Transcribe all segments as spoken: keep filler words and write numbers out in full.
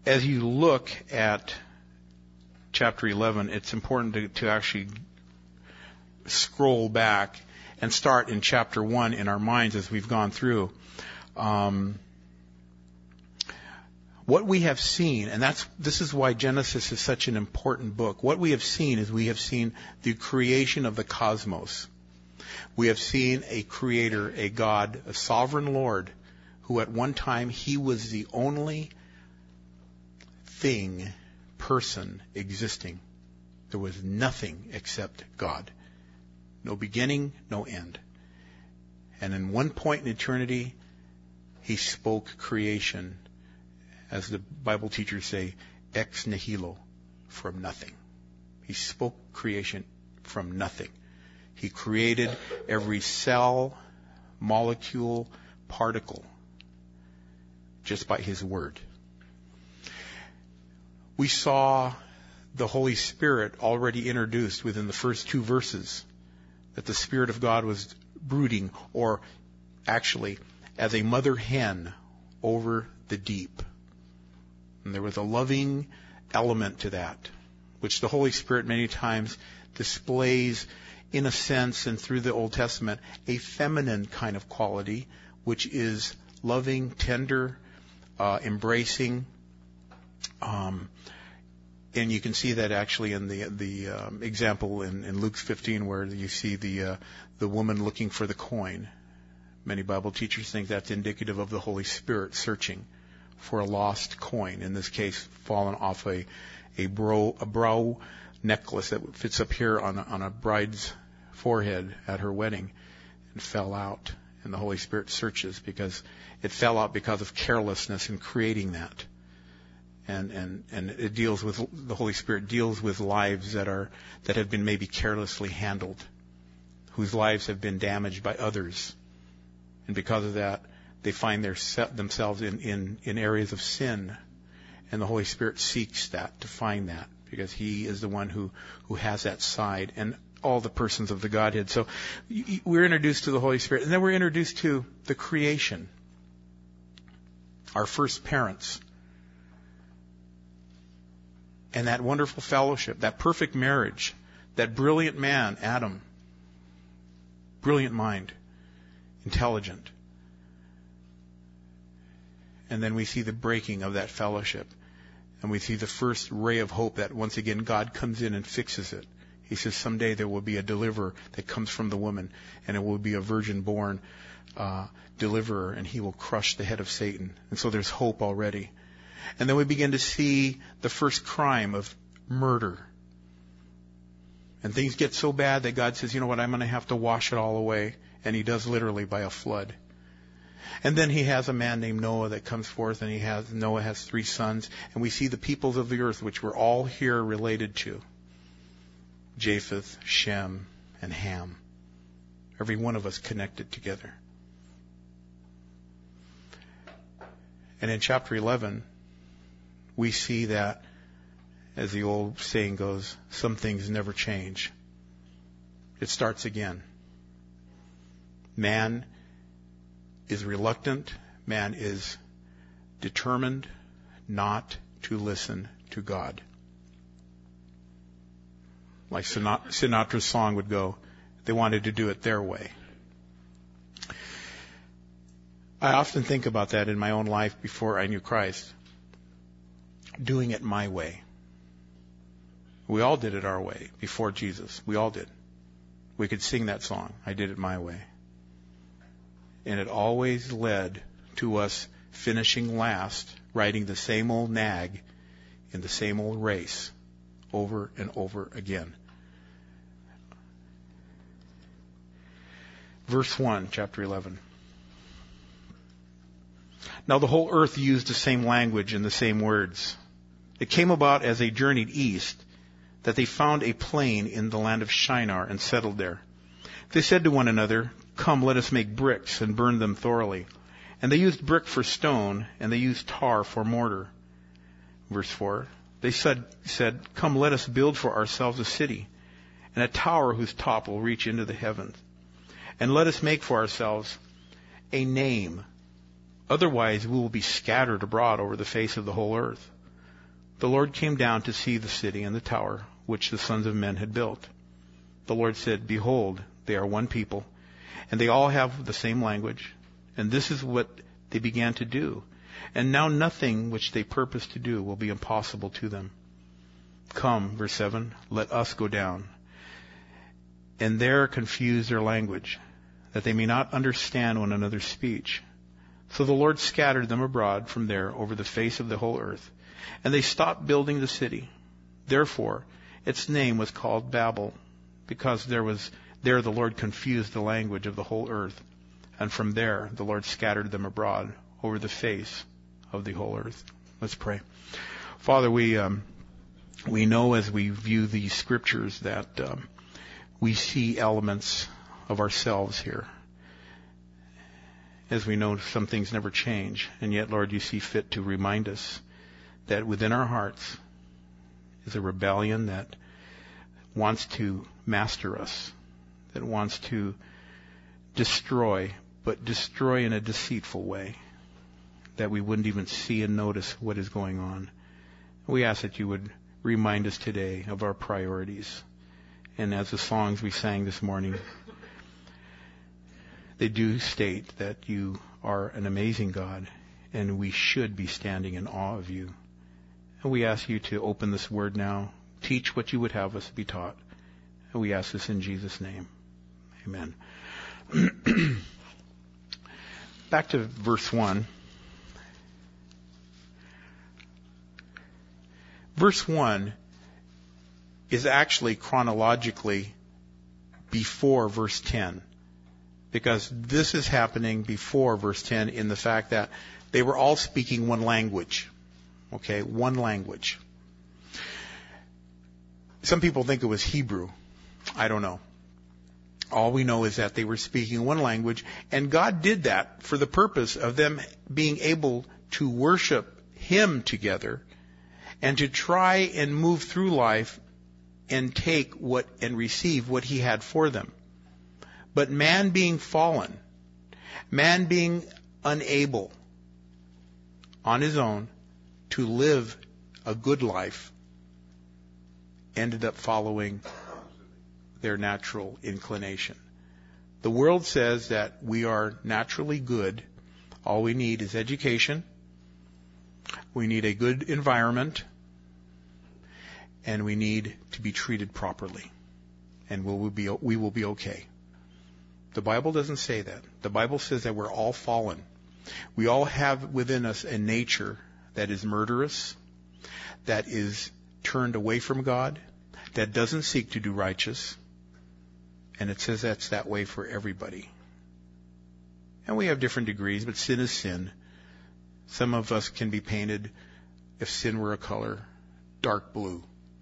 as you look at chapter eleven, it's important to, to actually scroll back and start in chapter one in our minds as we've gone through. Um, what we have seen, and that's this is why Genesis is such an important book. What we have seen is we have seen the creation of the cosmos. We have seen a creator, a God, a sovereign Lord, who at one time, he was the only thing, person existing. There was nothing except God. No beginning, no end. And in one point in eternity, he spoke creation, as the Bible teachers say, ex nihilo, from nothing. He spoke creation from nothing. He created every cell, molecule, particle, just by his word. We saw the Holy Spirit already introduced within the first two verses, that the Spirit of God was brooding, or actually as a mother hen over the deep. And there was a loving element to that, which the Holy Spirit many times displays, in a sense, and through the Old Testament, a feminine kind of quality, which is loving, tender, uh, embracing. Um, and you can see that actually in the the um, example in, in Luke fifteen, where you see the uh, the woman looking for the coin. Many Bible teachers think that's indicative of the Holy Spirit searching for a lost coin. In this case, fallen off a a brow, a brow necklace that fits up here on a, on a bride's forehead at her wedding, and fell out. And the Holy Spirit searches because it fell out because of carelessness in creating that. And, and, and it deals with, the Holy Spirit deals with lives that are, that have been maybe carelessly handled, whose lives have been damaged by others. And because of that, they find their set themselves in, in, in areas of sin. And the Holy Spirit seeks that, to find that, because He is the one who, who has that side, and all the persons of the Godhead. So we're introduced to the Holy Spirit, and then we're introduced to the creation, our first parents. And that wonderful fellowship, that perfect marriage, that brilliant man, Adam, brilliant mind, intelligent. And then we see the breaking of that fellowship. And we see the first ray of hope that once again God comes in and fixes it. He says someday there will be a deliverer that comes from the woman, and it will be a virgin-born uh, deliverer, and he will crush the head of Satan. And so there's hope already. And then we begin to see the first crime of murder. And things get so bad that God says, you know what, I'm going to have to wash it all away. And He does, literally by a flood. And then He has a man named Noah that comes forth, and he has Noah has three sons. And we see the peoples of the earth, which we're all here related to. Japheth, Shem, and Ham. Every one of us connected together. And in chapter eleven, we see that, as the old saying goes, some things never change. It starts again. Man is reluctant. Man is determined not to listen to God. Like Sinatra's song would go, they wanted to do it their way. I often think about that in my own life before I knew Christ. Doing it my way. We all did it our way before Jesus. We all did. We could sing that song, I did it my way. And it always led to us finishing last, riding the same old nag in the same old race over and over again. Verse one, chapter eleven. Now the whole earth used the same language and the same words. It came about as they journeyed east that they found a plain in the land of Shinar and settled there. They said to one another, come, let us make bricks and burn them thoroughly. And they used brick for stone, and they used tar for mortar. Verse four, they said, said, come, let us build for ourselves a city, and a tower whose top will reach into the heavens. And let us make for ourselves a name. Otherwise we will be scattered abroad over the face of the whole earth. the Lord came down to see the city and the tower which the sons of men had built. The Lord said, Behold, they are one people, and they all have the same language. And this is what they began to do. And now nothing which they purpose to do will be impossible to them. Come, verse seven, let us go down, and there confuse their language, that they may not understand one another's speech. So the Lord scattered them abroad from there over the face of the whole earth, and they stopped building the city. Therefore, its name was called Babel, because there was there the Lord confused the language of the whole earth, and from there the Lord scattered them abroad over the face of the whole earth. Let's pray. Father, we um, we know as we view these scriptures that um, we see elements of ourselves here. As we know, some things never change, and yet, Lord, you see fit to remind us that within our hearts is a rebellion that wants to master us, that wants to destroy, but destroy in a deceitful way, that we wouldn't even see and notice what is going on. We ask that you would remind us today of our priorities. And as the songs we sang this morning, they do state that you are an amazing God, and we should be standing in awe of you. And we ask you to open this word now, teach what you would have us be taught. And we ask this in Jesus' name. Amen. Back to verse one. Verse one is actually chronologically before verse ten, because this is happening before verse ten in the fact that they were all speaking one language. Okay, one language. Some people think it was Hebrew. I don't know. All we know is that they were speaking one language, and God did that for the purpose of them being able to worship Him together and to try and move through life and take what and receive what He had for them. But man being fallen, man being unable on his own to live a good life, ended up following their natural inclination. The world says that we are naturally good. All we need is education. We need a good environment. And we need to be treated properly. And we will be, we will be okay. The Bible doesn't say that. The Bible says that we're all fallen. We all have within us a nature that is murderous, that is turned away from God, that doesn't seek to do righteous. And it says that's that way for everybody. And we have different degrees, but sin is sin. Some of us can be painted, if sin were a color, dark blue.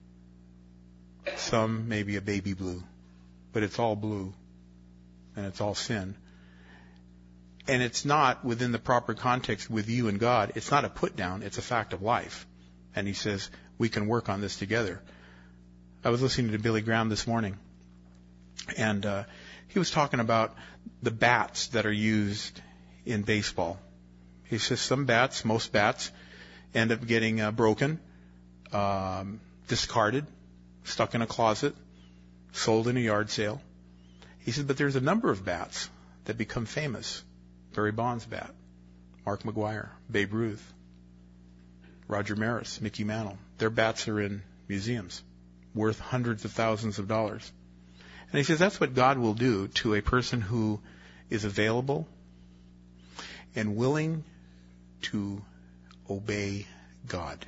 Some maybe a baby blue. But it's all blue. And it's all sin. And it's not within the proper context with you and God. It's not a put down. It's a fact of life. And He says, we can work on this together. I was listening to Billy Graham this morning. And uh, he was talking about the bats that are used in baseball. He says some bats, most bats, end up getting uh, broken, um, discarded, stuck in a closet, sold in a yard sale. He said, but there's a number of bats that become famous. Barry Bonds' bat, Mark McGwire, Babe Ruth, Roger Maris, Mickey Mantle. Their bats are in museums, worth hundreds of thousands of dollars. And he says that's what God will do to a person who is available and willing to obey God.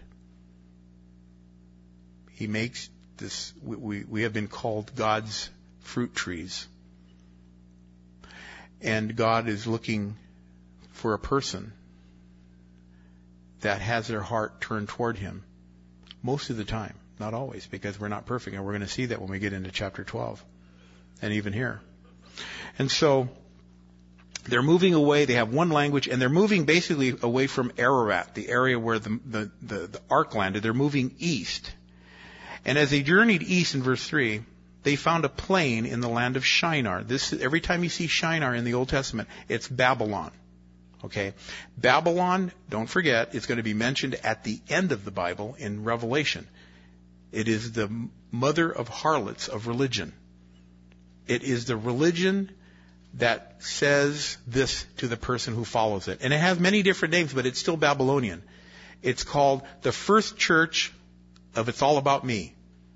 He makes this, we, we have been called God's fruit trees. And God is looking for a person that has their heart turned toward Him most of the time. Not always, because we're not perfect. And we're going to see that when we get into chapter twelve. And even here. And so they're moving away. They have one language, and they're moving basically away from Ararat, the area where the, the, the, the ark landed. They're moving east. And as they journeyed east in verse three, they found a plain in the land of Shinar. This, every time you see Shinar in the Old Testament, it's Babylon. Okay? Babylon, don't forget, is going to be mentioned at the end of the Bible in Revelation. It is the mother of harlots of religion. It is the religion that says this to the person who follows it. And it has many different names, but it's still Babylonian. It's called the first church of It's All About Me.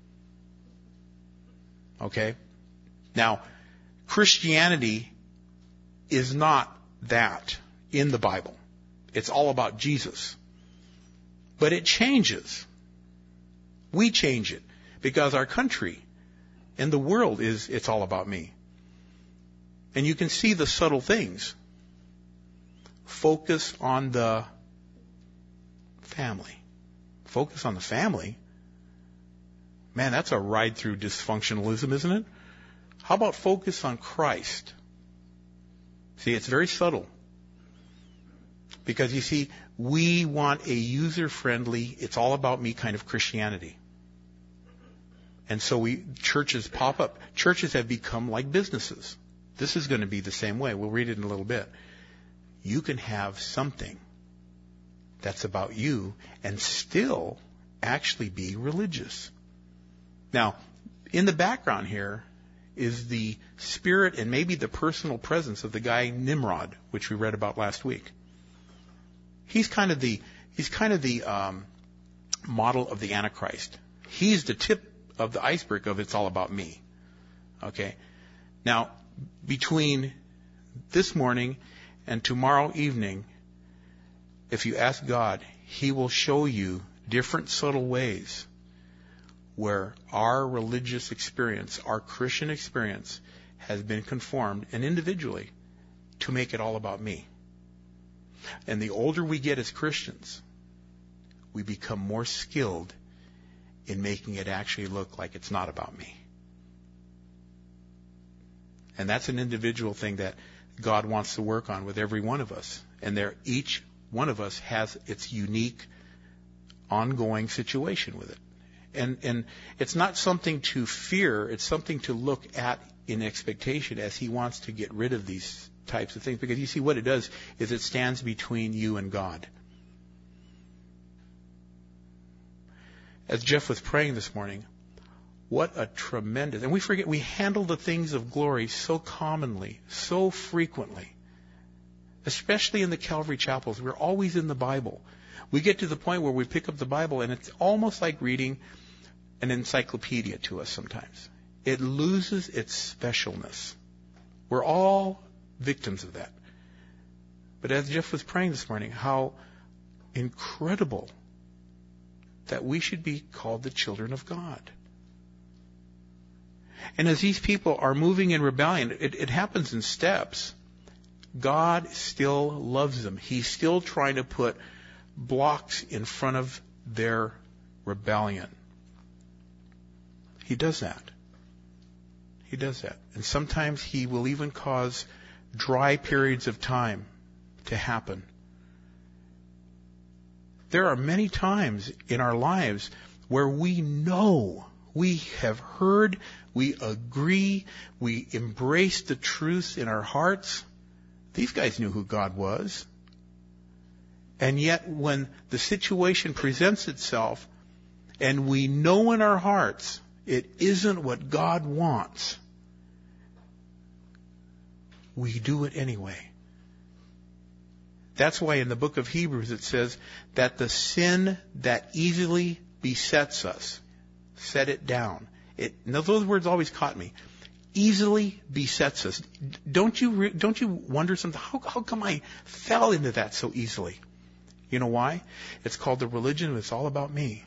Okay? Now, Christianity is not that in the Bible. It's all about Jesus. But it changes. We change it because our country and the world is, it's all about me. And you can see the subtle things. Focus on the family. Focus on the family. Man, that's a ride through dysfunctionalism, isn't it? How about focus on Christ? See, it's very subtle. Because you see, we want a user-friendly, it's all about me kind of Christianity. And so we, churches pop up. Churches have become like businesses. This is going to be the same way. We'll read it in a little bit. You can have something that's about you and still actually be religious. Now, in the background here is the spirit and maybe the personal presence of the guy Nimrod, which we read about last week. He's kind of the he's kind of the um, model of the Antichrist. He's the tip of the iceberg of It's All About Me. Okay? Now, between this morning and tomorrow evening, if you ask God, He will show you different subtle ways where our religious experience, our Christian experience, has been conformed, and individually, to make it all about me. And the older we get as Christians, we become more skilled in making it actually look like it's not about me. And that's an individual thing that God wants to work on with every one of us. And there, each one of us has its unique, ongoing situation with it. And and it's not something to fear. It's something to look at in expectation as He wants to get rid of these types of things. Because you see, what it does is it stands between you and God. As Jeff was praying this morning, what a tremendous... And we forget, we handle the things of glory so commonly, so frequently. Especially in the Calvary chapels. We're always in the Bible. We get to the point where we pick up the Bible and it's almost like reading an encyclopedia to us sometimes. It loses its specialness. We're all victims of that. But as Jeff was praying this morning, how incredible that we should be called the children of God. And as these people are moving in rebellion, it, it happens in steps. God still loves them. He's still trying to put blocks in front of their rebellion. He does that. He does that. And sometimes He will even cause dry periods of time to happen. There are many times in our lives where we know, we have heard, we agree, we embrace the truth in our hearts. These guys knew who God was. And yet when the situation presents itself and we know in our hearts it isn't what God wants, we do it anyway. That's why in the book of Hebrews it says that the sin that easily besets us, set it down. It, those words always caught me. Easily besets us. Don't you don't you wonder sometimes, how, how come I fell into that so easily? You know why? It's called the religion of It's All About Me.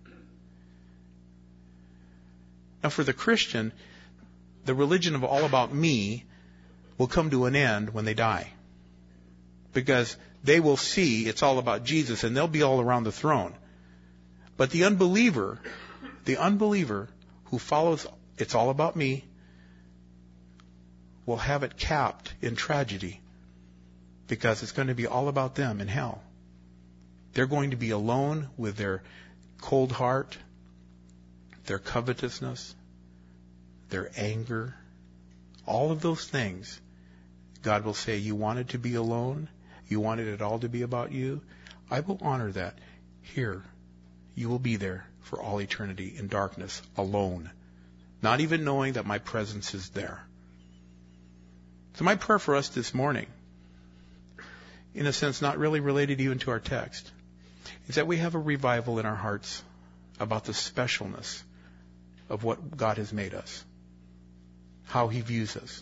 Now for the Christian, the religion of all about me will come to an end when they die. Because they will see it's all about Jesus and they'll be all around the throne. But the unbeliever, the unbeliever who follows It's All About Me will have it capped in tragedy. Because it's going to be all about them in hell. They're going to be alone with their cold heart, their covetousness, their anger, all of those things. God will say, you wanted to be alone? You wanted it all to be about you. I will honor that. Here, you will be there for all eternity in darkness, alone, not even knowing that my presence is there. So my prayer for us this morning, in a sense not really related even to our text, is that we have a revival in our hearts about the specialness of what God has made us, how He views us.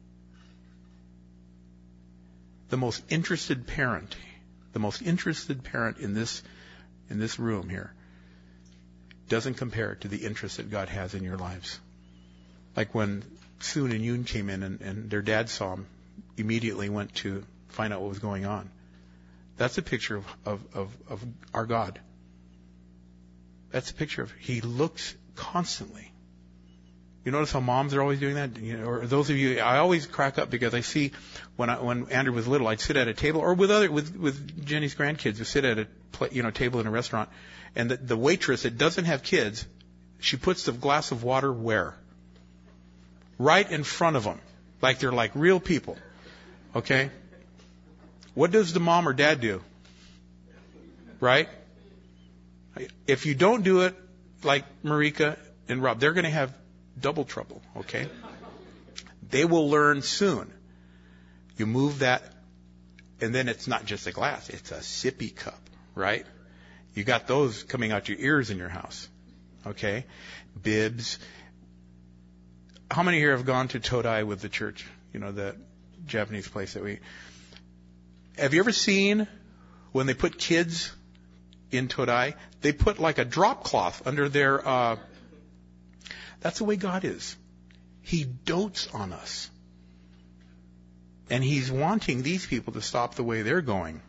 The most interested parent, the most interested parent in this in this room here doesn't compare to the interest that God has in your lives. Like when Soon and Yoon came in and, and their dad saw them, immediately went to find out what was going on. That's a picture of, of, of, of our God. That's a picture of, He looks constantly. You notice how moms are always doing that? You know, or those of you, I always crack up because I see when I, when Andrew was little, I'd sit at a table, or with other, with, with Jenny's grandkids, we'd sit at a, you know, table in a restaurant, and the, the waitress that doesn't have kids, she puts the glass of water where? Right in front of them. Like they're like real people. Okay? What does the mom or dad do? Right? If you don't do it like Marika and Rob, they're going to have double trouble. Okay? They will learn soon. You move that, and then it's not just a glass. It's a sippy cup. Right? You got those coming out your ears in your house. Okay? Bibs. How many here have gone to Todai with the church? You know, that Japanese place that we... Have you ever seen when they put kids in Todai, they put like a drop cloth under their... Uh, that's the way God is. He dotes on us. And He's wanting these people to stop the way they're going.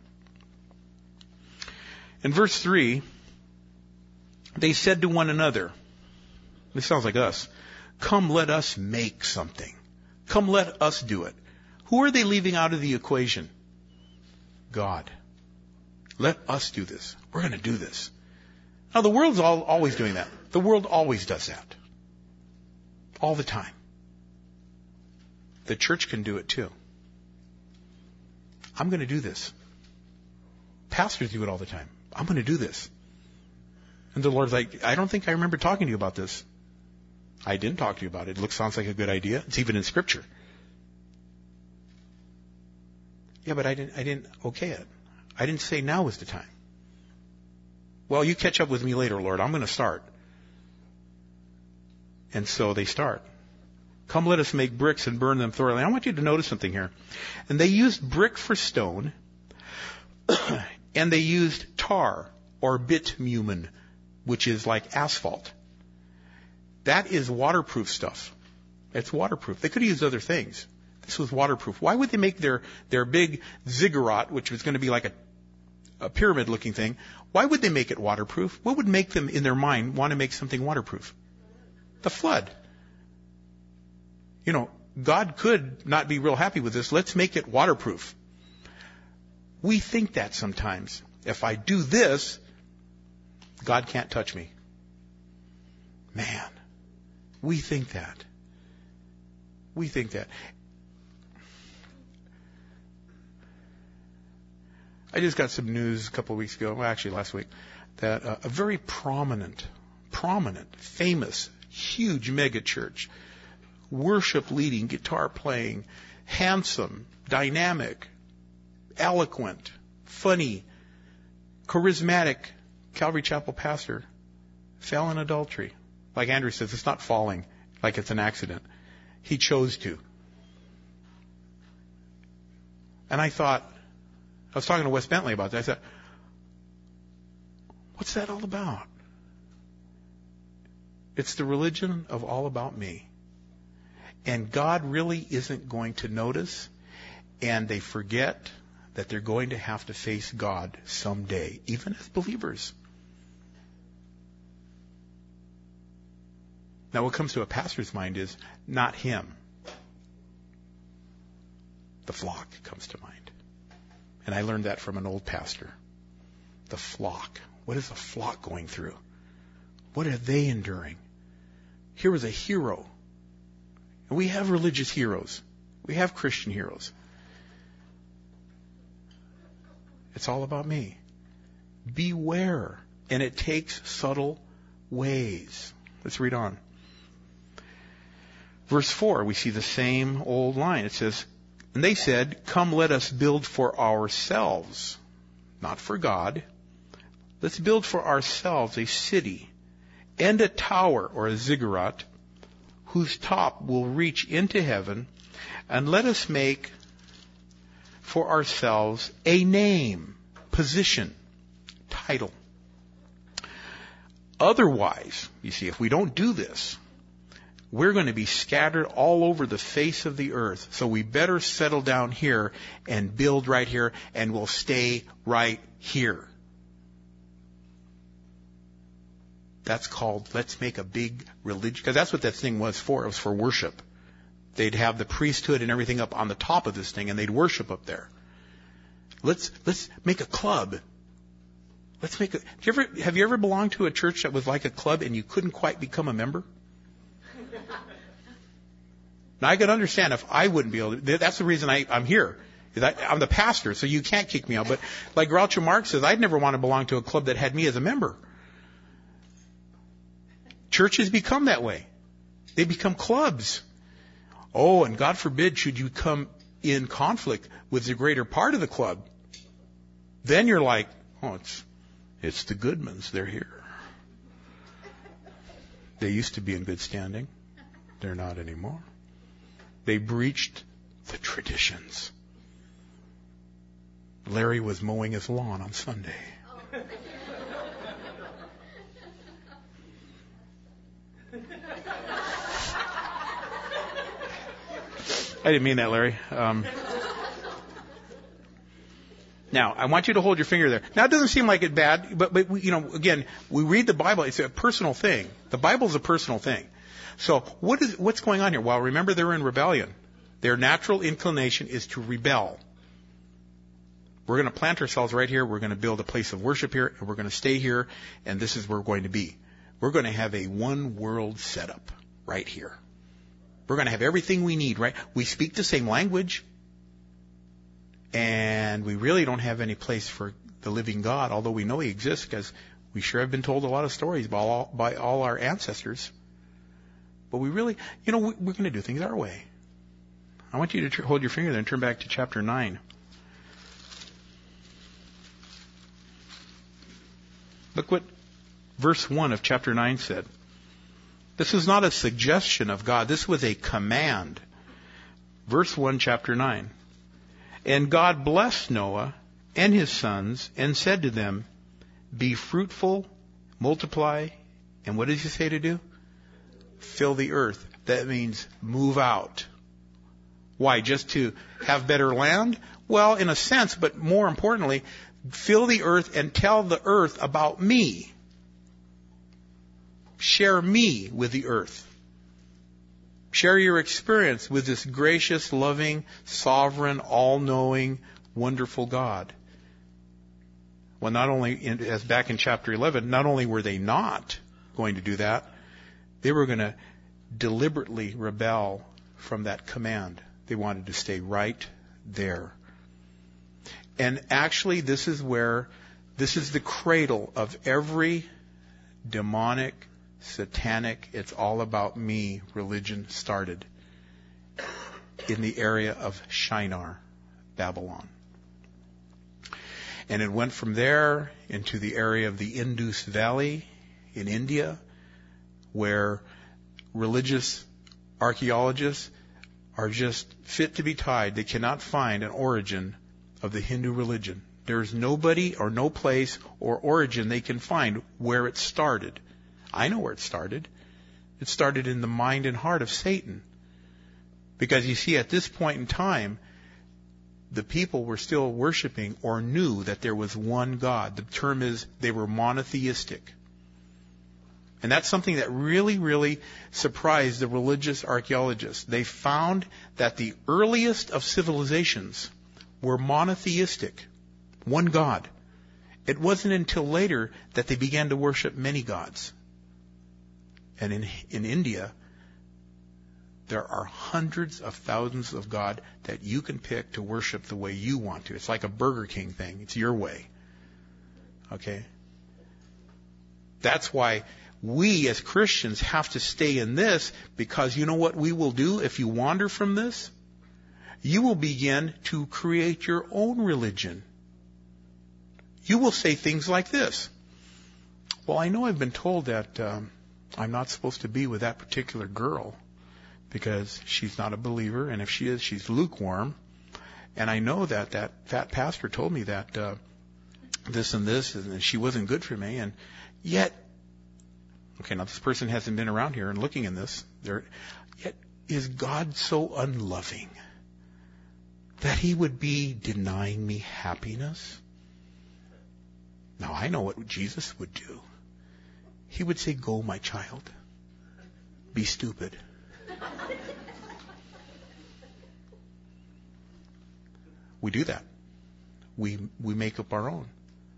In verse three, they said to one another, this sounds like us, come, let us make something. Come, let us do it. Who are they leaving out of the equation? God. Let us do this. We're going to do this. Now, the world's all, always doing that. The world always does that. All the time. The church can do it too. I'm going to do this. Pastors do it all the time. I'm going to do this. And the Lord's like, I don't think I remember talking to you about this. I didn't talk to you about it. It looks, sounds like a good idea. It's even in Scripture. Yeah, but I didn't, I didn't okay it. I didn't say now is the time. Well, you catch up with me later, Lord. I'm going to start. And so they start. Come, let us make bricks and burn them thoroughly. I want you to notice something here. And they used brick for stone, and they used tar or bitumen, which is like asphalt. That is waterproof stuff. It's waterproof. They could have used other things. This was waterproof. Why would they make their, their big ziggurat, which was going to be like a, a pyramid-looking thing, why would they make it waterproof? What would make them, in their mind, want to make something waterproof? The flood. You know, God could not be real happy with this. Let's make it waterproof. We think that sometimes. If I do this, God can't touch me. Man, we think that. We think that. I just got some news a couple of weeks ago, well, actually last week, that uh, a very prominent, prominent, famous, huge mega church, worship leading, guitar playing, handsome, dynamic, eloquent, funny, charismatic Calvary Chapel pastor fell in adultery. Like Andrew says, it's not falling like it's an accident. He chose to. And I thought, I was talking to Wes Bentley about that. I said, what's that all about? It's the religion of all about me. And God really isn't going to notice, and they forget that they're going to have to face God someday, even as believers. Now, what comes to a pastor's mind is not him. The flock comes to mind. And I learned that from an old pastor. The flock. What is the flock going through? What are they enduring? Here was a hero. And we have religious heroes. We have Christian heroes. It's all about me. Beware. And it takes subtle ways. Let's read on. Verse four, we see the same old line. It says, and they said, come, let us build for ourselves, not for God. Let's build for ourselves a city and a tower, or a ziggurat, whose top will reach into heaven, and let us make for ourselves a name, position, title. Otherwise, you see, if we don't do this, we're going to be scattered all over the face of the earth. So we better settle down here and build right here, and we'll stay right here. That's called, let's make a big religion, because that's what that thing was for. It was for worship. They'd have the priesthood and everything up on the top of this thing, and they'd worship up there. Let's let's make a club. Let's make a. Do you ever, have you ever belonged to a church that was like a club and you couldn't quite become a member? Now I can understand if I wouldn't be able to. That's the reason I, I'm here. I, I'm the pastor, so you can't kick me out. But like Groucho Marx says, I'd never want to belong to a club that had me as a member. Churches become that way. They become clubs. Oh, and God forbid should you come in conflict with the greater part of the club. Then you're like, oh, it's it's the Goodmans. They're here. They used to be in good standing. They're not anymore. They breached the traditions. Larry was mowing his lawn on Sunday. I didn't mean that, Larry. Um, now, I want you to hold your finger there. Now, it doesn't seem like it bad, but, but we, you know, again, we read the Bible. It's a personal thing. The Bible is a personal thing. So what is what's going on here? Well, remember, they're in rebellion. Their natural inclination is to rebel. We're going to plant ourselves right here. We're going to build a place of worship here, and we're going to stay here, and this is where we're going to be. We're going to have a one-world setup right here. We're going to have everything we need, right? We speak the same language, and we really don't have any place for the living God, although we know He exists because we sure have been told a lot of stories by all, by all our ancestors. But we really, you know, we, we're going to do things our way. I want you to tr- hold your finger there and turn back to chapter nine. Look what verse one of chapter nine said. This is not a suggestion of God. This was a command. Verse one, chapter nine. And God blessed Noah and his sons and said to them, be fruitful, multiply, and what does He say to do? Fill the earth. That means move out. Why? Just to have better land? Well, in a sense, but more importantly, fill the earth and tell the earth about me. Share me with the earth. Share your experience with this gracious, loving, sovereign, all-knowing, wonderful God. Well, not only, in, as back in chapter eleven, not only were they not going to do that, they were going to deliberately rebel from that command. They wanted to stay right there. And actually, this is where, this is the cradle of every demonic, satanic, it's all about me religion started in the area of Shinar, Babylon. And it went from there into the area of the Indus Valley in India, where religious archaeologists are just fit to be tied. They cannot find an origin of the Hindu religion. There's nobody or no place or origin they can find where it started. I know where it started. It started in the mind and heart of Satan. Because you see, at this point in time, the people were still worshiping or knew that there was one God. The term is they were monotheistic. And that's something that really, really surprised the religious archaeologists. They found that the earliest of civilizations were monotheistic. One God. It wasn't until later that they began to worship many gods. And in, in India, There are hundreds of thousands of God that you can pick to worship the way you want to. It's like a Burger King thing. It's your way. Okay? That's why we as Christians have to stay in this, because you know what we will do if you wander from this? You will begin to create your own religion. You will say things like this. Well, I know I've been told that um, I'm not supposed to be with that particular girl because she's not a believer, and if she is, she's lukewarm. And I know that that fat pastor told me that uh, this and this, and she wasn't good for me. And yet, okay, now this person hasn't been around here and looking in this. There, yet, is God so unloving that He would be denying me happiness? Now, I know what Jesus would do. He would say, "Go, my child. Be stupid." We do that. We we make up our own.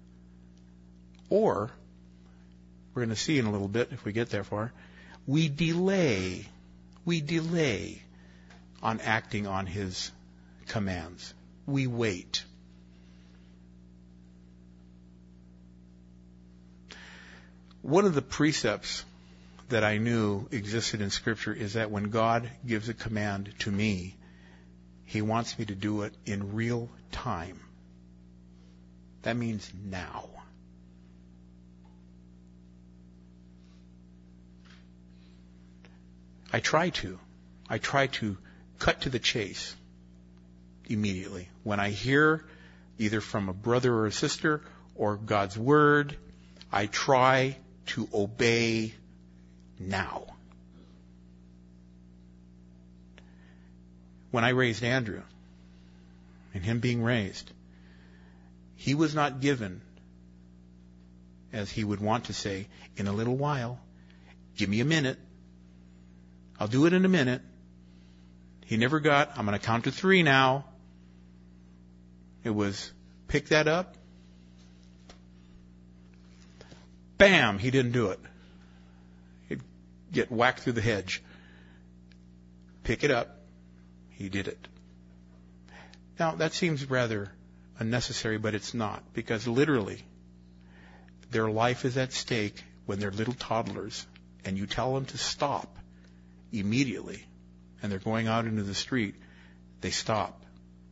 Or, we're going to see in a little bit, if we get that far, we delay, we delay on acting on His commands. We wait. One of the precepts that I knew existed in Scripture is that when God gives a command to me, He wants me to do it in real time. That means now. I try to. I try to cut to the chase immediately. When I hear either from a brother or a sister or God's Word, I try to obey now. When I raised Andrew, and him being raised, he was not given, as he would want to say, in a little while, give me a minute. I'll do it in a minute. He never got, I'm going to count to three now. It was, pick that up. Bam! He didn't do it. He'd get whacked through the hedge. Pick it up. He did it. Now, that seems rather unnecessary, but it's not, because literally, their life is at stake when they're little toddlers, and you tell them to stop immediately, and they're going out into the street, they stop.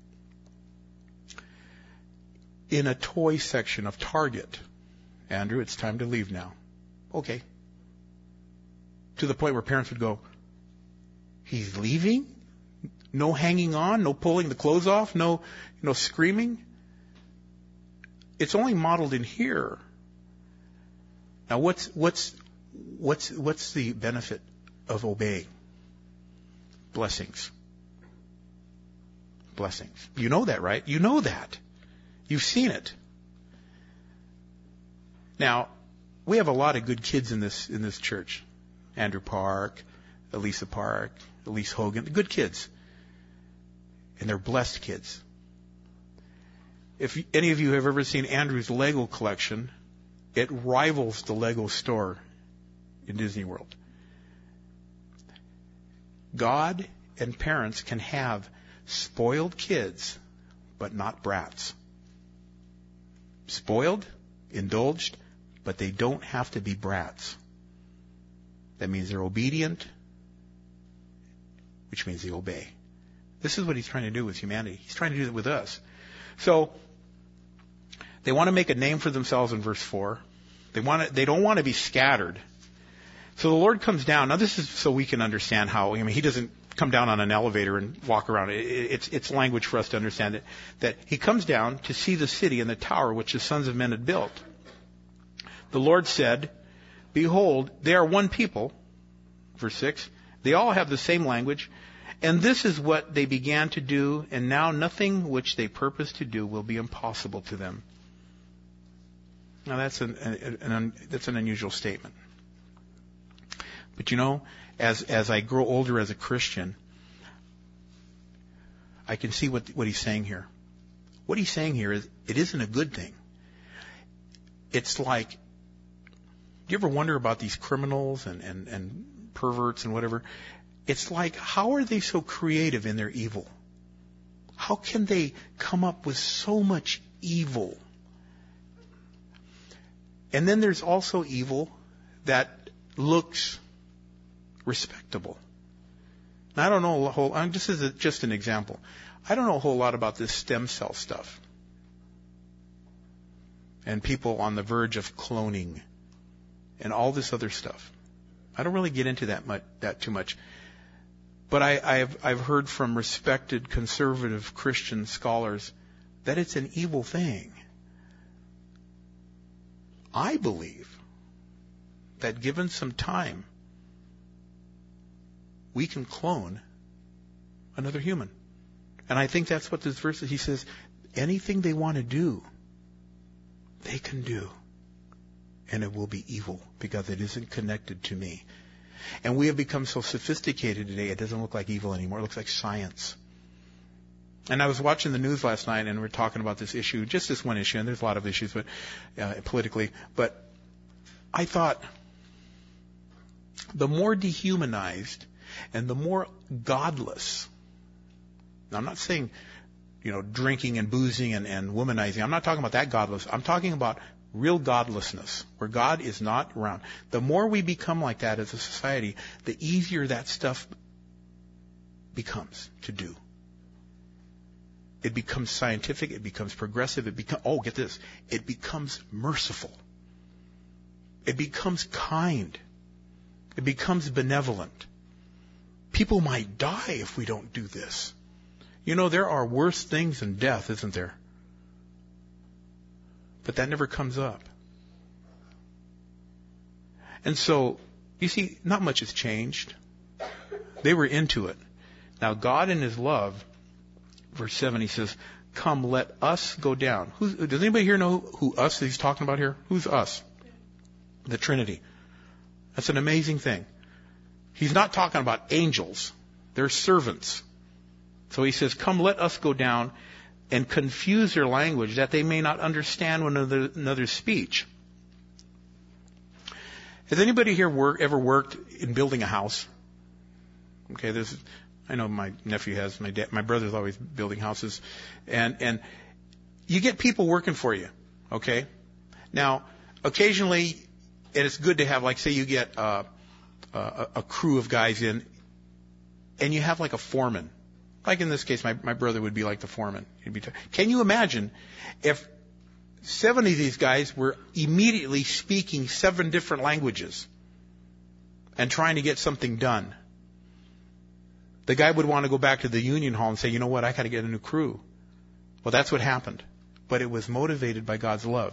In a toy section of Target, Andrew, it's time to leave now. Okay. To the point where parents would go, he's leaving? No hanging on, no pulling the clothes off, no, no screaming. It's only modeled in here. Now, what's what's what's what's the benefit of obeying? Blessings. Blessings. You know that, right? You know that. You've seen it. Now, we have a lot of good kids in this in this church. Andrew Park, Elisa Park, Elise Hogan, good kids. And they're blessed kids. If any of you have ever seen Andrew's Lego collection, it rivals the Lego store in Disney World. God and parents can have spoiled kids, but not brats. Spoiled, indulged, but they don't have to be brats. That means they're obedient, which means they obey. This is what He's trying to do with humanity. He's trying to do it with us. So, they want to make a name for themselves in verse four. They want to, they don't want to be scattered. So the Lord comes down. Now this is so we can understand how, I mean, He doesn't come down on an elevator and walk around. It's, it's language for us to understand it. That He comes down to see the city and the tower which the sons of men had built. The Lord said, behold, they are one people. Verse six. They all have the same language. And this is what they began to do, and now nothing which they purpose to do will be impossible to them. Now that's an, an, an that's an unusual statement. But you know, as as I grow older as a Christian, I can see what what He's saying here. What He's saying here is, it isn't a good thing. It's like, do you ever wonder about these criminals and, and, and perverts and whatever? it's like, how are they so creative in their evil? How can they come up with so much evil? And then there's also evil that looks respectable. Now, I don't know a whole, I'm, this is a, just an example. I don't know a whole lot about this stem cell stuff. And people on the verge of cloning and all this other stuff. I don't really get into that much, that too much. But I, I've, I've heard from respected conservative Christian scholars that it's an evil thing. I believe that given some time, we can clone another human. And I think that's what this verse is. He says, anything they want to do, they can do. And it will be evil because it isn't connected to me. And we have become so sophisticated today, it doesn't look like evil anymore. It looks like science. And I was watching the news last night, and we we're talking about this issue, just this one issue, and there's a lot of issues, but uh, politically. But I thought, the more dehumanized and the more godless. Now, I'm not saying, you know, drinking and boozing and, and womanizing. I'm not talking about that godless. I'm talking about real godlessness, where God is not around. The more we become like that as a society, the easier that stuff becomes to do. It becomes scientific, it becomes progressive, it becomes, oh, get this, it becomes merciful. It becomes kind. It becomes benevolent. People might die if we don't do this. You know, there are worse things than death, isn't there? But that never comes up. And so, you see, not much has changed. They were into it. Now, God in His love, verse seven, He says, come, let us go down. Who's, does anybody here know who us He's talking about here? Who's us? The Trinity. That's an amazing thing. He's not talking about angels. They're servants. So He says, come, let us go down and confuse their language, that they may not understand one another, another's speech. Has anybody here work, ever worked in building a house? Okay, there's, I know my nephew has, my dad, my brother's always building houses, and and you get people working for you. Okay, now occasionally, and it's good to have, like, say you get uh, a, a crew of guys in, and you have like a foreman. Like in this case, my, my brother would be like the foreman. He'd be t- Can you imagine if seven of these guys were immediately speaking seven different languages and trying to get something done? The guy would want to go back to the union hall and say, you know what, I got to get a new crew. Well, that's what happened. But it was motivated by God's love.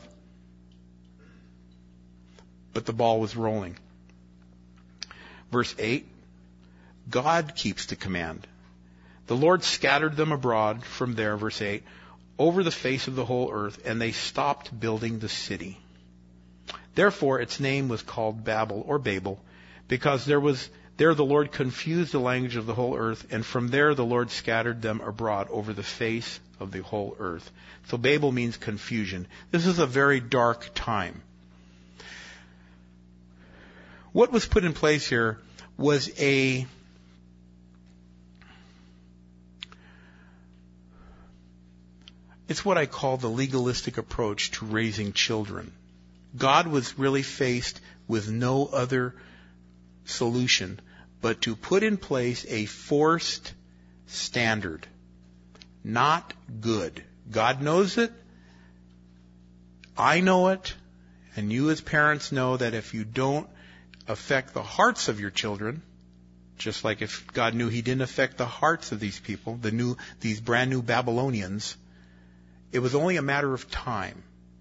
But the ball was rolling. Verse eight, God keeps the command. The Lord scattered them abroad from there, verse eight, over the face of the whole earth, and they stopped building the city. Therefore, its name was called Babel, or Babel, because there was there the Lord confused the language of the whole earth, and from there the Lord scattered them abroad over the face of the whole earth. So Babel means confusion. This is a very dark time. What was put in place here was a It's what I call the legalistic approach to raising children. God was really faced with no other solution but to put in place a forced standard. Not good. God knows it. I know it. And you as parents know that if you don't affect the hearts of your children, just like if God knew He didn't affect the hearts of these people, the new, these brand new Babylonians, it was only a matter of time.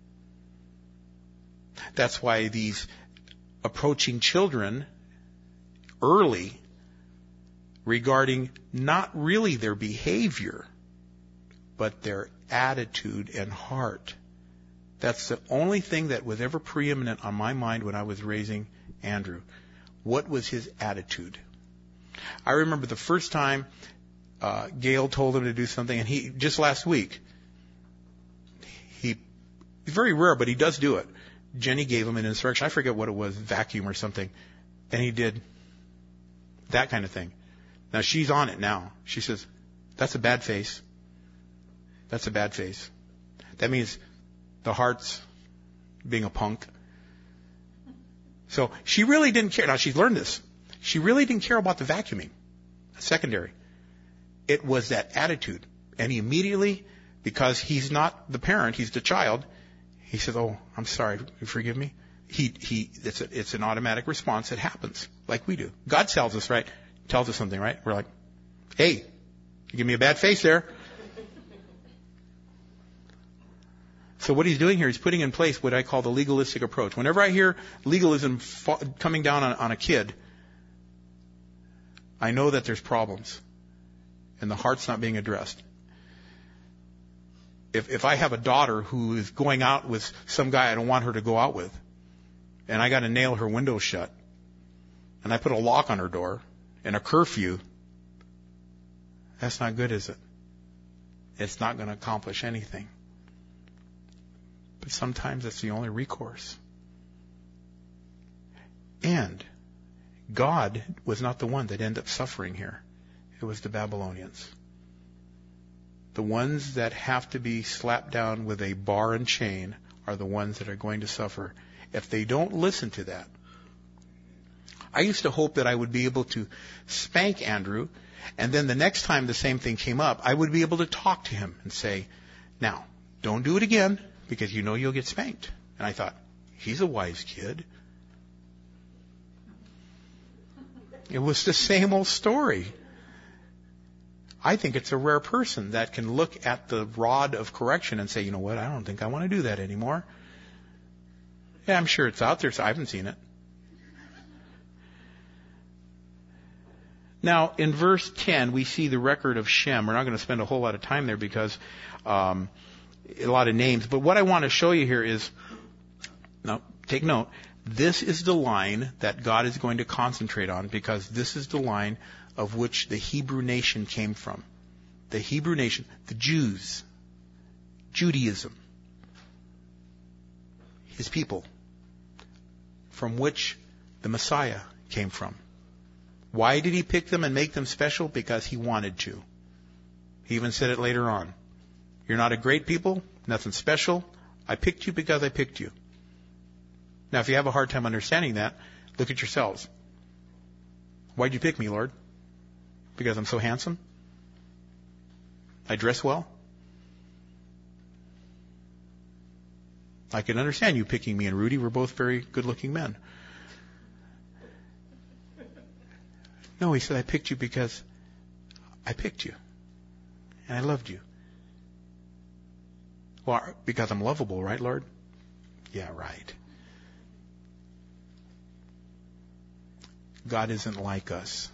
That's why these approaching children early regarding not really their behavior, but their attitude and heart. That's the only thing that was ever preeminent on my mind when I was raising Andrew. What was his attitude? I remember the first time uh, Gail told him to do something, and he, just last week, he, it's very rare, but he does do it. Jenny gave him an instruction. I forget what it was, vacuum or something. And he did that kind of thing. Now she's on it now. She says, that's a bad face. That's a bad face. That means the heart's being a punk. So she really didn't care. Now she's learned this. She really didn't care about the vacuuming. That's secondary. It was that attitude. And he immediately, because he's not the parent, he's the child, he says, oh, I'm sorry, you forgive me? He, he, it's a, it's an automatic response. It happens like we do. God tells us, right? Tells us something, right? We're like, hey, you give me a bad face there. So what he's doing here, he's putting in place what I call the legalistic approach. Whenever I hear legalism fa- coming down on, on a kid, I know that there's problems and the heart's not being addressed. If, if I have a daughter who is going out with some guy I don't want her to go out with, and I got to nail her window shut, and I put a lock on her door and a curfew, that's not good, is it? It's not going to accomplish anything. But sometimes that's the only recourse. And God was not the one that ended up suffering here. It was the Babylonians. The ones that have to be slapped down with a bar and chain are the ones that are going to suffer if they don't listen to that. I used to hope that I would be able to spank Andrew, and then the next time the same thing came up, I would be able to talk to him and say, now, don't do it again, because you know you'll get spanked. And I thought, he's a wise kid. It was the same old story. I think it's a rare person that can look at the rod of correction and say, you know what, I don't think I want to do that anymore. Yeah, I'm sure it's out there, so I haven't seen it. Now, in verse ten, we see the record of Shem. We're not going to spend a whole lot of time there because um, a lot of names. But what I want to show you here is, now, take note, this is the line that God is going to concentrate on because this is the line of which the Hebrew nation came from. The Hebrew nation, the Jews, Judaism, his people, from which the Messiah came from. Why did he pick them and make them special? Because he wanted to. He even said it later on. You're not a great people, nothing special. I picked you because I picked you. Now, if you have a hard time understanding that, look at yourselves. Why'd you pick me, Lord? Because I'm so handsome? I dress well? I can understand you picking me and Rudy. We're both very good-looking men. No, he said, I picked you because I picked you. And I loved you. Well, because I'm lovable, right, Lord? Yeah, right. God isn't like us.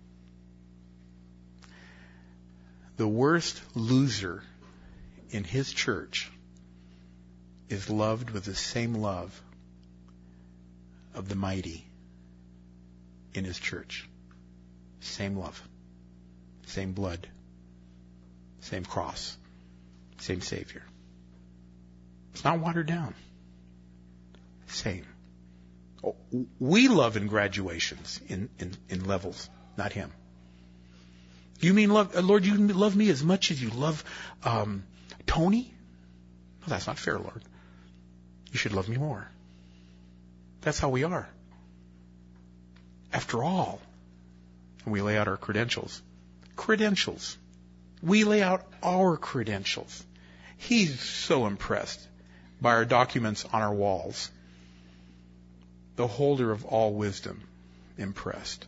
The worst loser in his church is loved with the same love of the mighty in his church. Same love. Same blood. Same cross. Same Savior. It's not watered down. Same. Oh, we love in graduations, in, in, in levels, not him. You mean, love, Lord, you love me as much as you love um, Tony? No, that's not fair, Lord. You should love me more. That's how we are. After all, we lay out our credentials. Credentials. We lay out our credentials. He's so impressed by our documents on our walls. The holder of all wisdom, impressed.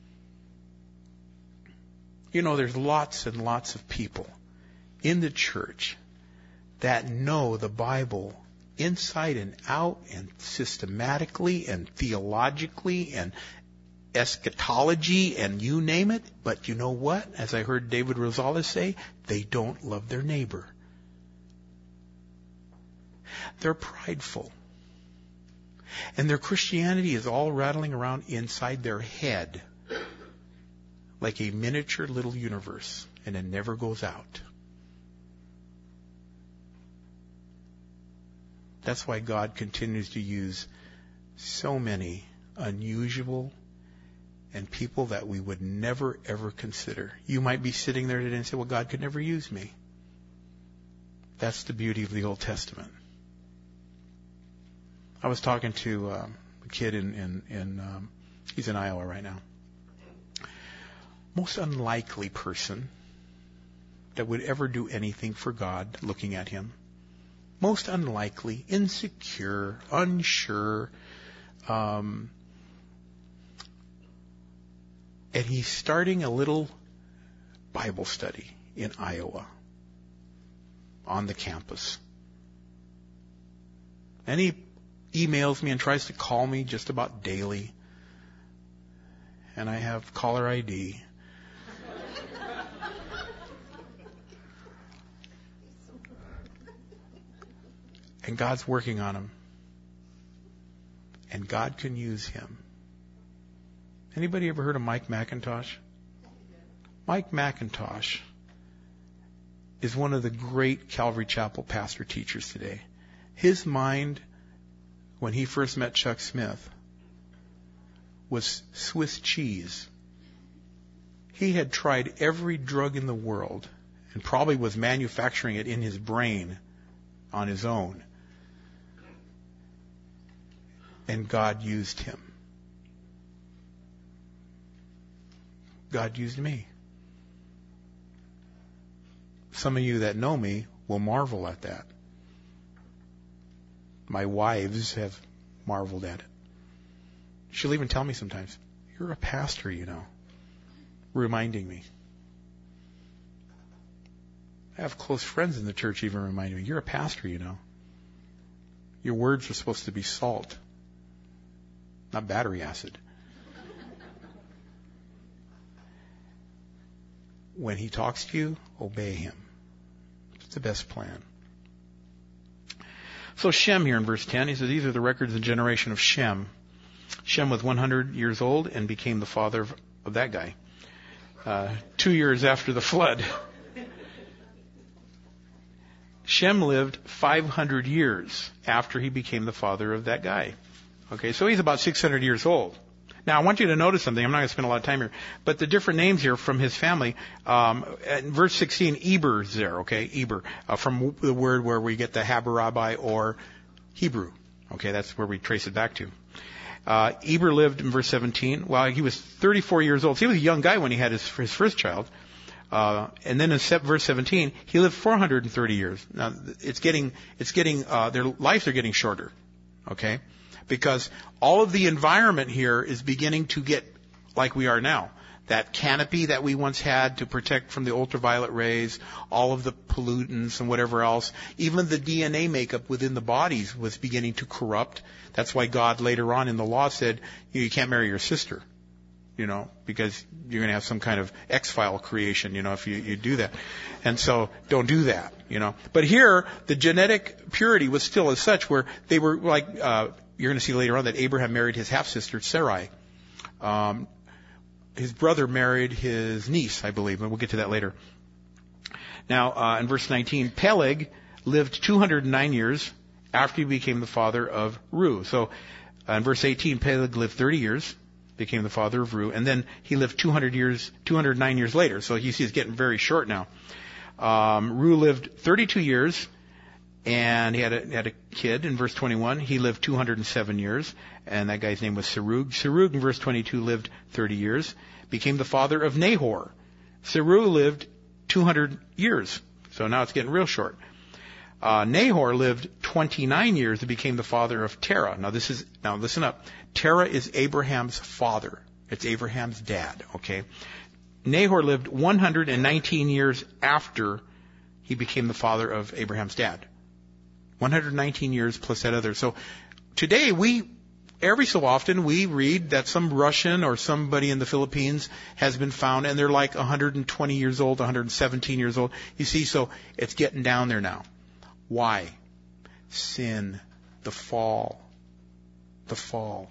You know, there's lots and lots of people in the church that know the Bible inside and out and systematically and theologically and eschatology and you name it. But you know what? As I heard David Rosales say, they don't love their neighbor. They're prideful. And their Christianity is all rattling around inside their head like a miniature little universe, and it never goes out. That's why God continues to use so many unusual and people that we would never, ever consider. You might be sitting there today and say, well, God could never use me. That's the beauty of the Old Testament. I was talking to um, a kid in, in, in um, he's in Iowa right now. Most unlikely person that would ever do anything for God, looking at him. Most unlikely, insecure, unsure, um, and he's starting a little Bible study in Iowa on the campus. And he emails me and tries to call me just about daily. And I have caller I D. And God's working on him. And God can use him. Anybody ever heard of Mike McIntosh? Mike McIntosh is one of the great Calvary Chapel pastor teachers today. His mind, when he first met Chuck Smith, was Swiss cheese. He had tried every drug in the world and probably was manufacturing it in his brain on his own. And God used him. God used me. Some of you that know me will marvel at that. My wives have marveled at it. She'll even tell me sometimes, you're a pastor, you know, reminding me. I have close friends in the church even reminding me, you're a pastor, you know. Your words are supposed to be salt, not battery acid. When he talks to you, obey him. It's the best plan. So Shem here in verse ten, he says, these are the records of the generation of Shem. Shem was one hundred years old and became the father of, of that guy. Uh, two years after the flood. Shem lived five hundred years after he became the father of that guy. Okay, so he's about six hundred years old. Now, I want you to notice something. I'm not going to spend a lot of time here. But the different names here from his family, um, in verse sixteen, Eber is there, okay? Eber, uh, from the word where we get the Habarabbi or Hebrew. Okay, that's where we trace it back to. Uh, Eber lived in verse seventeen. Well, he was thirty-four years old. So he was a young guy when he had his, his first child. Uh, and then in verse seventeen, he lived four hundred thirty years. Now, it's getting, it's getting, uh, their lives are getting shorter. Okay? Because all of the environment here is beginning to get like we are now. That canopy that we once had to protect from the ultraviolet rays, all of the pollutants and whatever else, even the D N A makeup within the bodies was beginning to corrupt. That's why God later on in the law said, you can't marry your sister, you know, because you're going to have some kind of X-file creation, you know, if you, you do that. And so don't do that, you know. But here, the genetic purity was still as such where they were like, uh, you're going to see later on that Abraham married his half-sister, Sarai. Um, his brother married his niece, I believe, and we'll get to that later. Now, uh, in verse nineteen, Peleg lived two hundred nine years after he became the father of Ru. So, uh, in verse eighteen, Peleg lived thirty years, became the father of Ru, and then he lived two hundred years, two hundred nine years later. So you see it's getting very short now. Um, Ru lived thirty-two years, and he had a, had a kid in verse twenty-one. He lived two hundred seven years, and that guy's name was Serug. Serug in verse twenty-two lived thirty years, became the father of Nahor. Serug lived two hundred years, so now it's getting real short. Uh, Nahor lived twenty-nine years and became the father of Terah. Now this is, now listen up. Terah is Abraham's father. It's Abraham's dad, okay? Nahor lived one hundred nineteen years after he became the father of Abraham's dad. one hundred nineteen years plus that other. So today we, every so often we read that some Russian or somebody in the Philippines has been found and they're like one hundred twenty years old, one hundred seventeen years old. You see, so it's getting down there now. Why? Sin. The fall. The fall.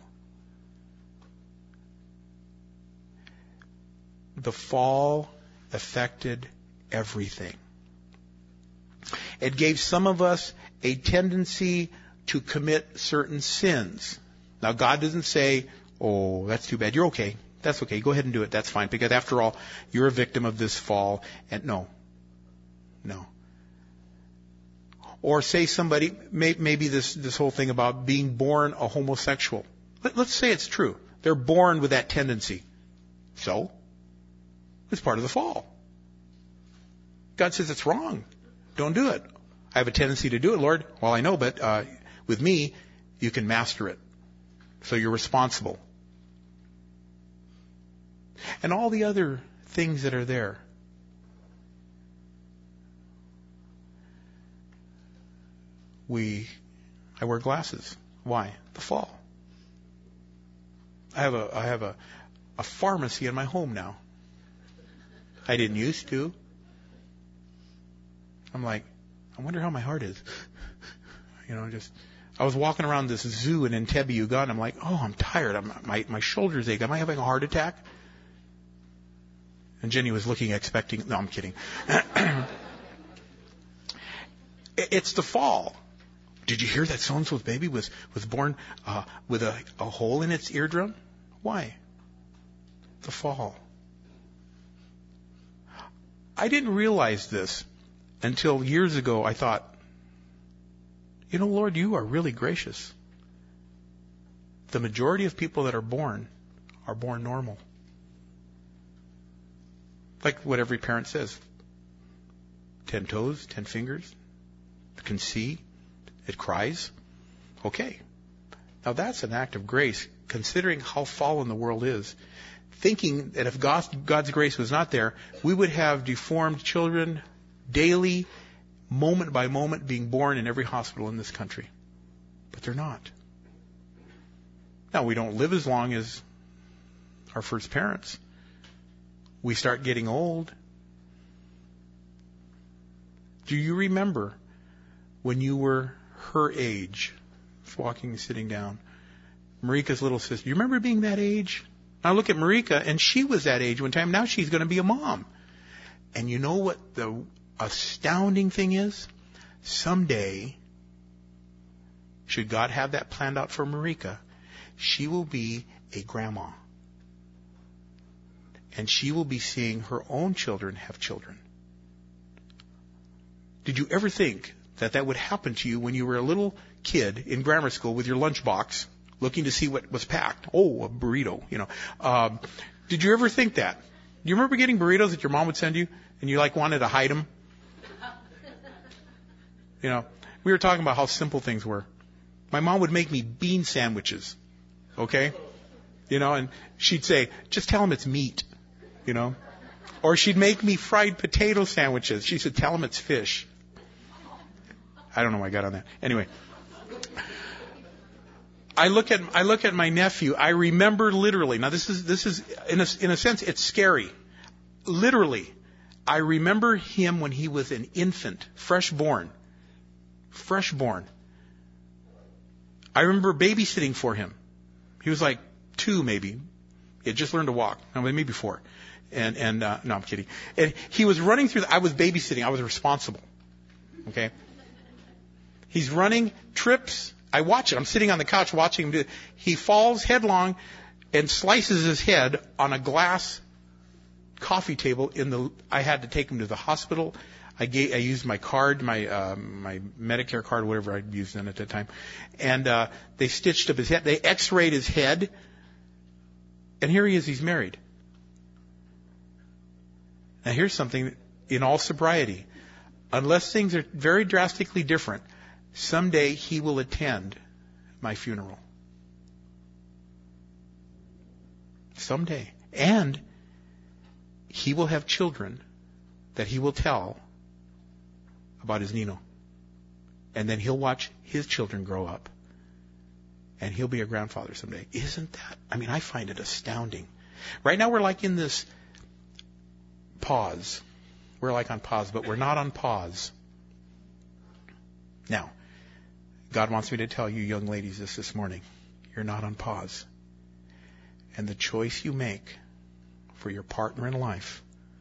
The fall affected everything. It gave some of us a tendency to commit certain sins. Now, God doesn't say, oh, that's too bad. You're okay. That's okay. Go ahead and do it. That's fine. Because after all, you're a victim of this fall. And no. No. Or say somebody, may, maybe this, this whole thing about being born a homosexual. Let, let's say it's true. They're born with that tendency. So? It's part of the fall. God says it's wrong. Don't do it. I have a tendency to do it, Lord. Well, I know, but uh, with me, you can master it. So you're responsible. And all the other things that are there. We, I wear glasses. Why? The fall. I have a, I have a, a pharmacy in my home now. I didn't used to. I'm like, I wonder how my heart is. You know, just, I was walking around this zoo in Entebbe, Uganda. I'm like, oh, I'm tired. I'm, my, my shoulders ache. Am I having a heart attack? And Jenny was looking, expecting, no, I'm kidding. It's the fall. Did you hear that so-and-so's baby was, was born uh, with a, a hole in its eardrum? Why? The fall. I didn't realize this until years ago. I thought, you know, Lord, you are really gracious. The majority of people that are born are born normal. Like what every parent says. Ten toes, ten fingers. It can see. It cries. Okay. Now that's an act of grace, considering how fallen the world is. Thinking that if God's, God's grace was not there, we would have deformed children daily, moment by moment, being born in every hospital in this country. But they're not. Now, we don't live as long as our first parents. We start getting old. Do you remember when you were her age, walking, sitting down, Marika's little sister? Do you remember being that age? Now look at Marika, and she was that age one time. Now she's going to be a mom. And you know what the astounding thing is? Someday, should God have that planned out for Marika, she will be a grandma. And she will be seeing her own children have children. Did you ever think that that would happen to you when you were a little kid in grammar school with your lunchbox, looking to see what was packed? Oh, a burrito, you know. Um, did you ever think that? Do you remember getting burritos that your mom would send you, and you like wanted to hide them? You know, we were talking about how simple things were. My mom would make me bean sandwiches, okay? You know, and she'd say, just tell them it's meat, you know. Or she'd make me fried potato sandwiches. She said, tell them it's fish. I don't know why I got on that. Anyway, I look at I look at my nephew. I remember literally. Now this is this is in a, in a sense it's scary. Literally, I remember him when he was an infant, fresh born, fresh born. I remember babysitting for him. He was like two, maybe. He had just learned to walk. No, maybe four. And and uh, no, I'm kidding. And he was running through. The, I was babysitting. I was responsible. Okay. He's running, trips. I watch it. I'm sitting on the couch watching him do it. He falls headlong and slices his head on a glass coffee table. In the, I had to take him to the hospital. I gave, I used my card, my um, my Medicare card, whatever I'd used then at that time, and uh, they stitched up his head. They X-rayed his head, and here he is. He's married. Now here's something in all sobriety. Unless things are very drastically different, someday he will attend my funeral. Someday. And he will have children that he will tell about his Nino. And then he'll watch his children grow up. And he'll be a grandfather someday. Isn't that? I mean, I find it astounding. Right now we're like in this pause. We're like on pause, but we're not on pause. Now, God wants me to tell you young ladies this this morning. You're not on pause. And the choice you make for your partner in life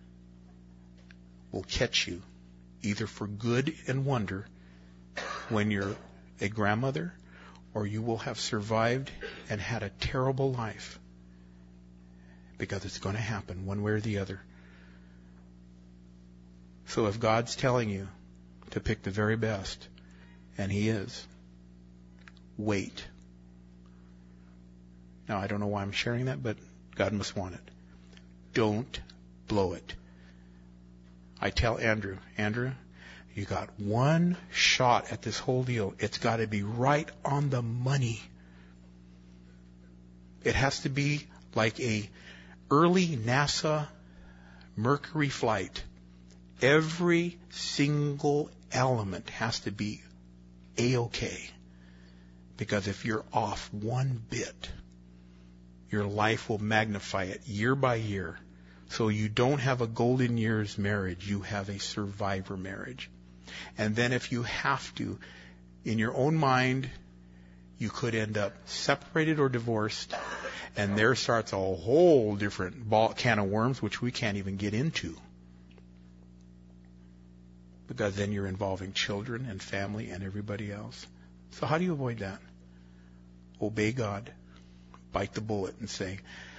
will catch you either for good and wonder when you're a grandmother, or you will have survived and had a terrible life because it's going to happen one way or the other. So if God's telling you to pick the very best, and He is, wait. Now, I don't know why I'm sharing that, but God must want it. Don't blow it. I tell Andrew, Andrew, you got one shot at this whole deal. It's got to be right on the money. It has to be like a early NASA Mercury flight. Every single element has to be A-okay. Because if you're off one bit, your life will magnify it year by year. So you don't have a golden years marriage, you have a survivor marriage. And then if you have to, in your own mind, you could end up separated or divorced, and there starts a whole different ball, can of worms, which we can't even get into. Because then you're involving children and family and everybody else. So how do you avoid that? Obey God. Bite the bullet and say,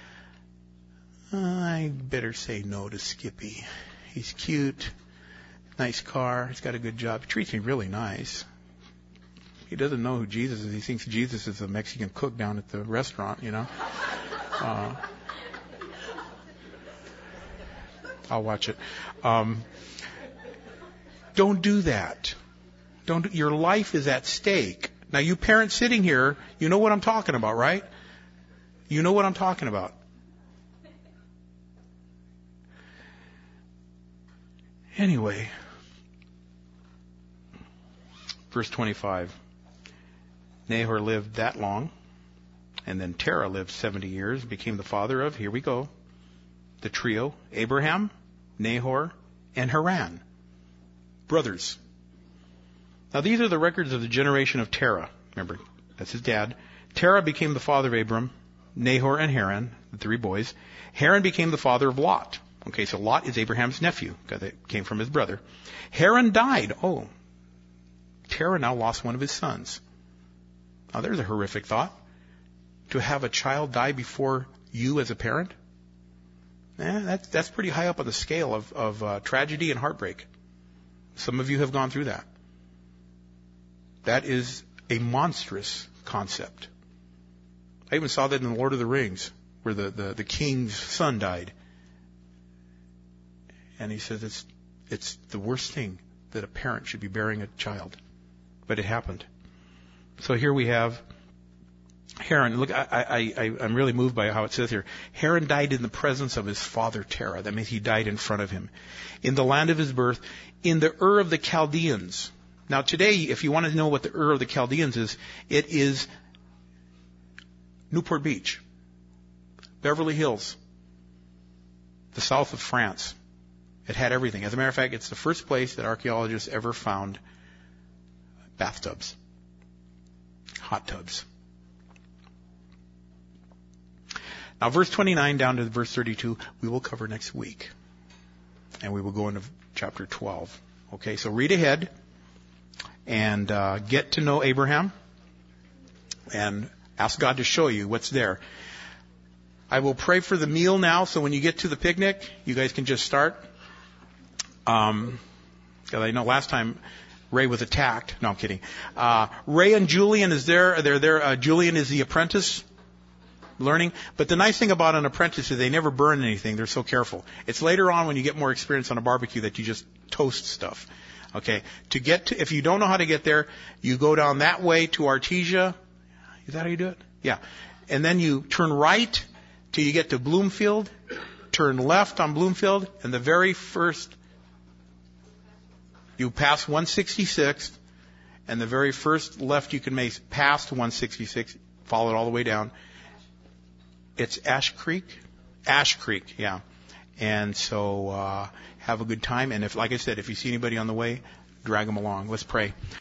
I better say no to Skippy. He's cute, nice car, he's got a good job, he treats me really nice. He doesn't know who Jesus is. He thinks Jesus is a Mexican cook down at the restaurant, you know. Uh, I'll watch it. Um, don't do that. Don't. Do, your life is at stake. Now, you parents sitting here, you know what I'm talking about, right? You know what I'm talking about. Anyway, verse twenty-five. Nahor lived that long, and then Terah lived seventy years, became the father of, here we go, the trio, Abraham, Nahor, and Haran. Brothers. Now these are the records of the generation of Terah. Remember, that's his dad. Terah became the father of Abram, Nahor, and Haran, the three boys. Haran became the father of Lot. Okay, so Lot is Abraham's nephew, because it came from his brother. Haran died. Oh, Terah now lost one of his sons. Now there's a horrific thought. To have a child die before you as a parent? Eh, that's, that's pretty high up on the scale of, of uh, tragedy and heartbreak. Some of you have gone through that. That is a monstrous concept. I even saw that in The Lord of the Rings, where the, the, the king's son died. And he says it's it's the worst thing that a parent should be bearing a child. But it happened. So here we have Haran. Look, I, I, I, I'm really moved by how it says here. Haran died in the presence of his father Terah. That means he died in front of him. In the land of his birth, in the Ur of the Chaldeans. Now today, if you want to know what the Ur of the Chaldeans is, it is Newport Beach, Beverly Hills, the south of France. It had everything. As a matter of fact, it's the first place that archaeologists ever found bathtubs, hot tubs. Now, verse twenty-nine down to verse thirty-two, we will cover next week. And we will go into chapter twelve. Okay, so read ahead and uh, get to know Abraham and ask God to show you what's there. I will pray for the meal now, so when you get to the picnic, you guys can just start. Um, because I know last time Ray was attacked. No, I'm kidding. Uh, Ray and Julian is there. They're there. Uh, Julian is the apprentice learning. But the nice thing about an apprentice is they never burn anything. They're so careful. It's later on when you get more experience on a barbecue that you just toast stuff. Okay. To get to, if you don't know how to get there, you go down that way to Artesia. Is that how you do it? Yeah. And then you turn right till you get to Bloomfield. Turn left on Bloomfield, and the very first you pass one sixty-six, and the very first left you can make past one sixty-six, follow it all the way down. It's Ash Creek? Ash Creek, yeah. And so uh, have a good time. And if, like I said, if you see anybody on the way, drag them along. Let's pray.